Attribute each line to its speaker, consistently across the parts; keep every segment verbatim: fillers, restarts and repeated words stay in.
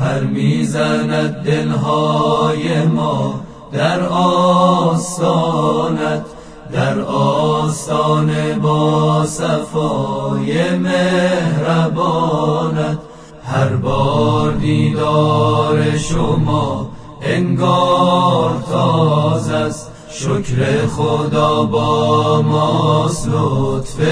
Speaker 1: پر میزند دلهای ما در آستانت، در آستان با صفای مهربانت. هر بار دیدار شما انگار تازه است، شکر خدا با ماست لطف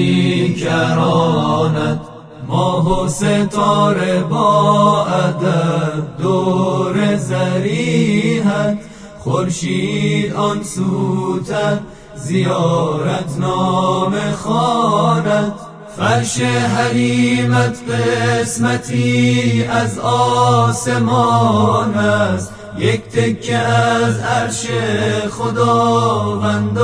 Speaker 1: بیکرانت. ماه و ستاره با ادب دور ضریحت، خورشید آن سوتر زیارت نامه خواند. فرش حلیمت قسمتی از آسمان است، یک تکه از عرش خداوند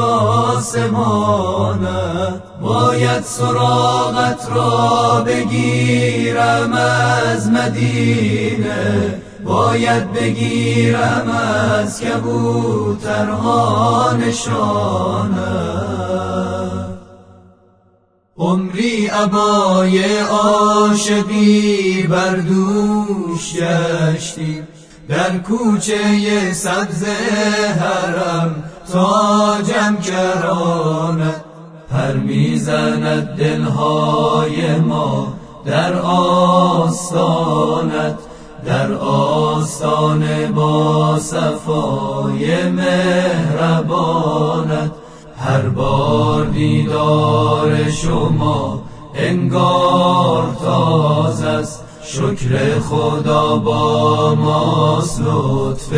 Speaker 1: آسماند. باید سراغت را بگیرم از مدینه، باید بگیرم از کبوترها نشانه. عمری عبای عاشقی بر دوش گشتیم، در کوچه سبز حرم تاجم کرانت. پر میزند دلهای ما در آستانت، در آستان با صفای مهربانت. هر بار دیدار شما انگار تازه است، شکر خدا با ماست لطف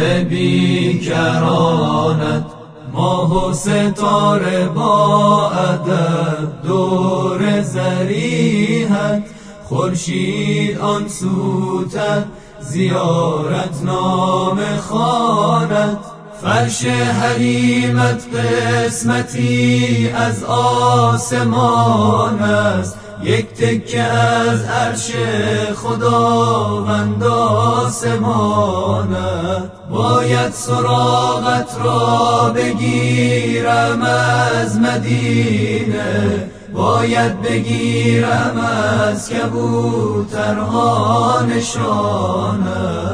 Speaker 1: بیکرانت. ماه و ستاره با ادب دور ضریحت، خورشید آن سوتر زیارت نامه خواند. فرش حلیمت قسمتی از آسمان است، یک تکه از عرش خداوند آسماند. باید سراغت را بگیرم از مدینه، باید بگیرم از کبوترها نشانه.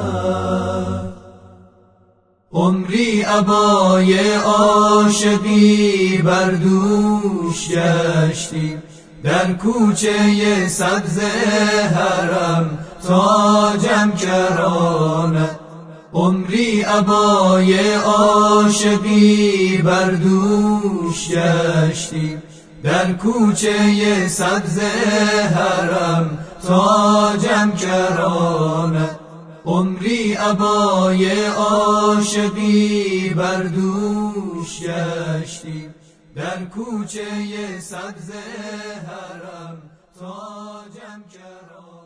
Speaker 1: عمری عبای عاشقی بر دوش گشتیم، در کوچه سبز حرم تاجم کرانت. عمری عبای عاشقی بر دوش گشتیم، در کوچه سبز حرم تاجم کرانت. عمری عبای عاشقی بر دوش گشتیم، در کوچه سبز حرم تاجم کرانت.